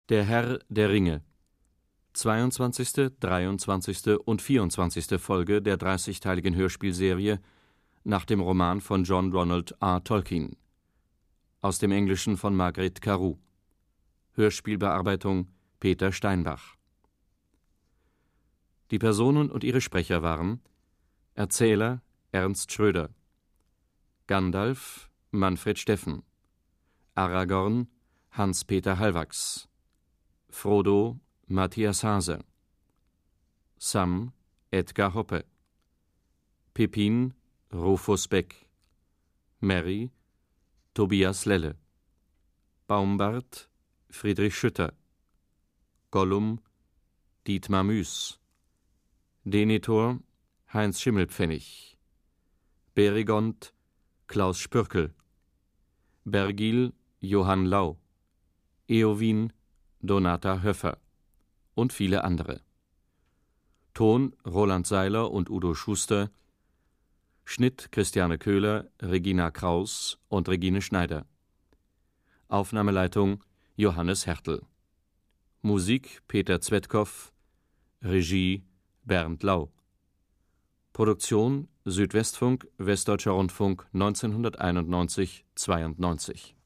Der Herr der Ringe 22., 23. und 24. Folge der 30-teiligen Hörspielserie nach dem Roman von John Ronald R. Tolkien. Aus dem Englischen von Margaret Carew. Hörspielbearbeitung Peter Steinbach. Die Personen und ihre Sprecher waren: Erzähler Ernst Schröder, Gandalf Manfred Steffen, Aragorn Hans-Peter Hallwachs, Frodo Matthias Hase, Sam Edgar Hoppe, Pippin Rufus Beck, Merry Tobias Lelle, Baumbart Friedrich Schütter, Gollum Dietmar Müß, Denethor Heinz Schimmelpfennig, Beregond Klaus Spürkel, Bergil Johann Lau, Eowyn Donata Höffer und viele andere. Ton Roland Seiler und Udo Schuster, Schnitt Christiane Köhler, Regina Kraus und Regine Schneider. Aufnahmeleitung Johannes Hertel. Musik Peter Zwetkow, Regie Bernd Lau. Produktion Südwestfunk, Westdeutscher Rundfunk 1991 / 92.